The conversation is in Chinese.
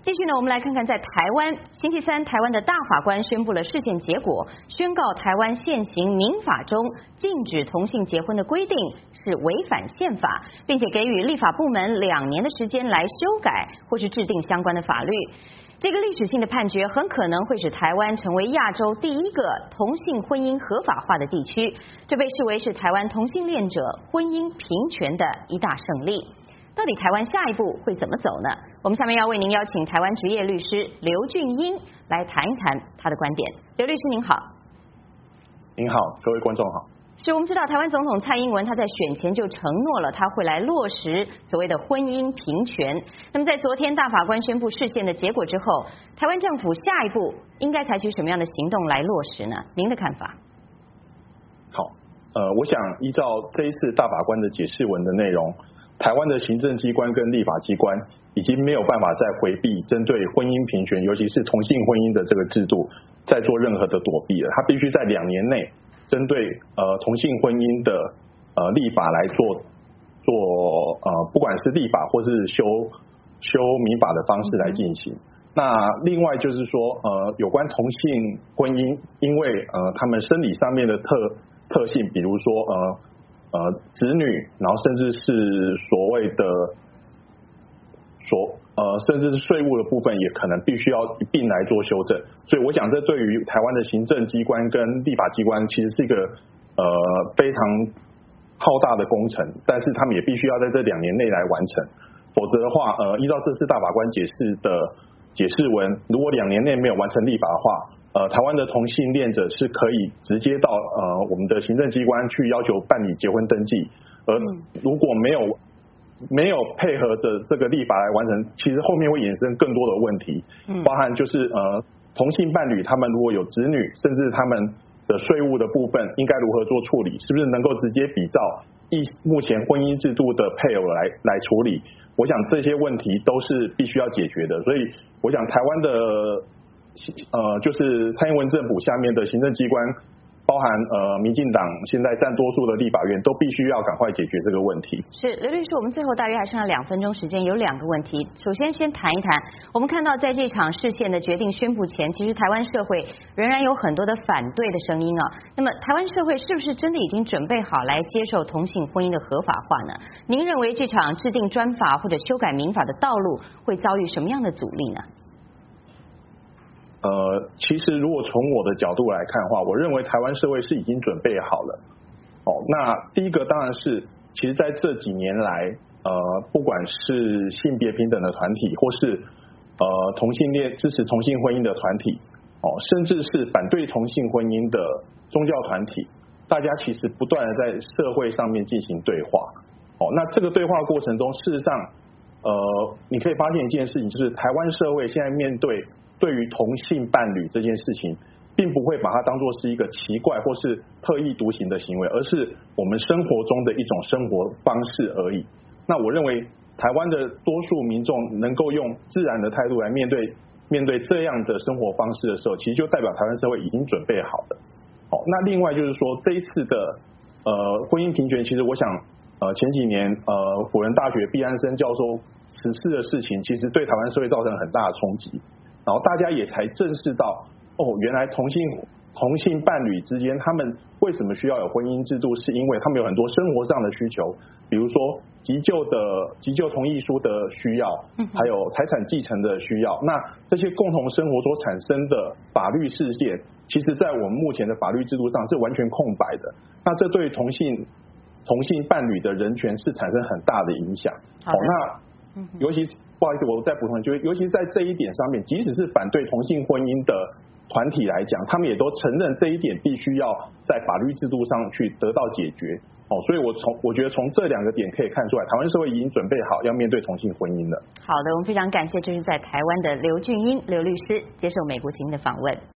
继续呢，我们来看看在台湾，星期三，台湾的大法官宣布了释宪结果，宣告台湾现行民法中禁止同性结婚的规定是违反宪法，并且给予立法部门2年的时间来修改或是制定相关的法律。这个历史性的判决很可能会使台湾成为亚洲第一个同性婚姻合法化的地区，这被视为是台湾同性恋者婚姻平权的一大胜利。到底台湾下一步会怎么走呢？我们下面要为您邀请台湾职业律师刘俊英来谈一谈他的观点。刘律师您好。 您好，各位观众好。 是我们知道台湾总统蔡英文他在选前就承诺了他会来落实所谓的婚姻平权。那么在昨天大法官宣布释宪的结果之后，台湾政府下一步应该采取什么样的行动来落实呢？您的看法？ 好，我想依照这一次大法官的解释文的内容，台湾的行政机关跟立法机关已经没有办法再回避针对婚姻平权，尤其是同性婚姻的这个制度，再做任何的躲避了。他必须在2年内针对同性婚姻的立法来做不管是立法或是修民法的方式来进行。那另外就是说有关同性婚姻，因为他们生理上面的特性，比如说子女，然后甚至是所谓的甚至是税务的部分，也可能必须要一并来做修正。所以我想，这对于台湾的行政机关跟立法机关，其实是一个非常浩大的工程，但是他们也必须要在这2年内来完成，否则的话，依照这次大法官解释的解释文，如果2年内没有完成立法的话，台湾的同性恋者是可以直接到我们的行政机关去要求办理结婚登记，而如果没有配合着这个立法来完成，其实后面会衍生更多的问题，包含就是同性伴侣他们如果有子女，甚至他们的税务的部分应该如何做处理，是不是能够直接比照目前婚姻制度的配偶来处理？我想这些问题都是必须要解决的，所以我想台湾的就是蔡英文政府下面的行政机关，包含民进党现在占多数的立法院，都必须要赶快解决这个问题。 是刘律师，我们最后大约还剩下2分钟时间，有2个问题。首先先谈一谈，我们看到在这场释宪的决定宣布前，其实台湾社会仍然有很多的反对的声音啊。那么台湾社会是不是真的已经准备好来接受同性婚姻的合法化呢？您认为这场制定专法或者修改民法的道路会遭遇什么样的阻力呢？ 其实如果从我的角度来看的话，我认为台湾社会是已经准备好了。那第一个当然是，其实在这几年来，不管是性别平等的团体，或是同性恋支持同性婚姻的团体，甚至是反对同性婚姻的宗教团体，大家其实不断的在社会上面进行对话。那这个对话过程中，事实上，你可以发现一件事情，就是台湾社会现在面对于同性伴侣这件事情，并不会把它当作是一个奇怪或是特立独行的行为，而是我们生活中的一种生活方式而已。那我认为台湾的多数民众能够用自然的态度来面对这样的生活方式的时候，其实就代表台湾社会已经准备好了。那另外就是说，这一次的婚姻平权，其实我想前几年辅仁大学毕安生教授辞世的事情，其实对台湾社会造成很大的冲击。然后大家也才正视到，原来同性伴侣之间，他们为什么需要有婚姻制度，是因为他们有很多生活上的需求，比如说急救同意书的需要，还有财产继承的需要。那这些共同生活所产生的法律事件，其实在我们目前的法律制度上是完全空白的。那这对同性伴侣的人权是产生很大的影响。那尤其不好意思，我再补充，就是尤其在这一点上面，即使是反对同性婚姻的团体来讲，他们也都承认这一点必须要在法律制度上去得到解决。所以我觉得从这2个点可以看出来，台湾社会已经准备好要面对同性婚姻了。 好的，我们非常感谢这是在台湾的刘俊英刘律师接受美国之音的访问。